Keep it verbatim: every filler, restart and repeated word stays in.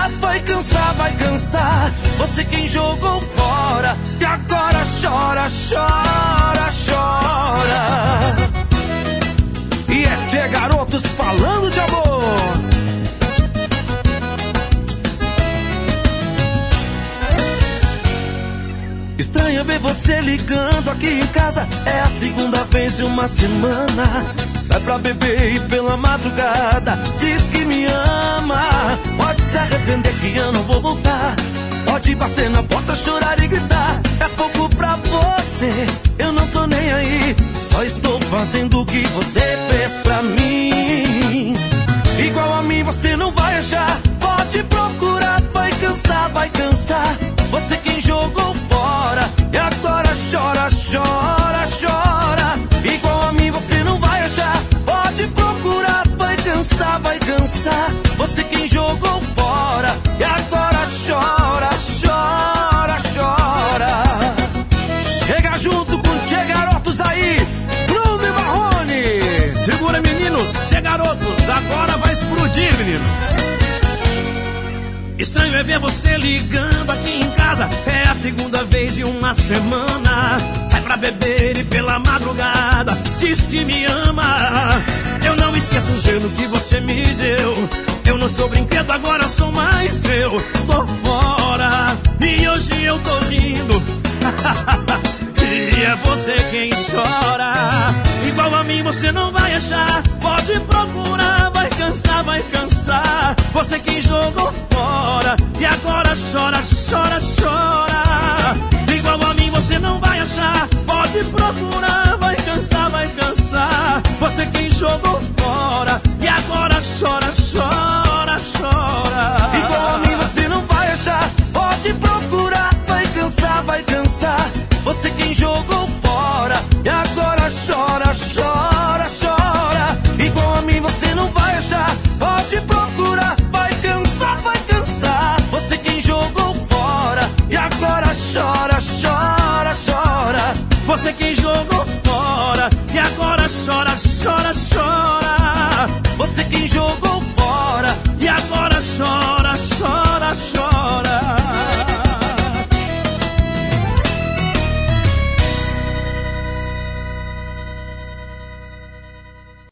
procurar, vai cansar, vai cansar. Você quem jogou fora e agora chora, chora, chora. E é Tchê Garotos falando de amor. Estranho ver você ligando aqui em casa. É a segunda vez em uma semana. Sai pra beber e pela madrugada diz que me ama. Pode se arrepender que eu não vou voltar. Pode bater na porta, chorar e gritar. É pouco pra você, eu não tô nem aí. Só estou fazendo o que você fez pra mim. Igual a mim você não vai achar. Pode procurar, vai cansar, vai cansar. Você quem jogou fora e agora chora, chora, chora. Igual a mim você não vai achar. Pode procurar, vai cansar, vai cansar. Você quem jogou fora e agora chora, chora, chora. Chega junto com Tchê Garotos aí, Bruno e Marrone. Segura, meninos, Tchê Garotos, agora vai explodir, menino. Estranho é ver você ligando aqui em casa. É a segunda vez em uma semana. Sai pra beber e pela madrugada diz que me ama. Eu não esqueço o gelo que você me deu. Eu não sou brinquedo, agora sou mais eu. Tô fora e hoje eu tô rindo. E é você quem chora. Igual a mim você não vai achar. Pode procurar, vai cansar, vai cansar. Você quem jogou fora e agora chora, chora, chora. Igual a mim você não vai achar. Pode procurar, vai cansar, vai cansar. Você quem jogou fora e agora chora, chora, chora. Igual a mim você não vai achar. Pode procurar, vai cansar, vai cansar. Você quem jogou fora e agora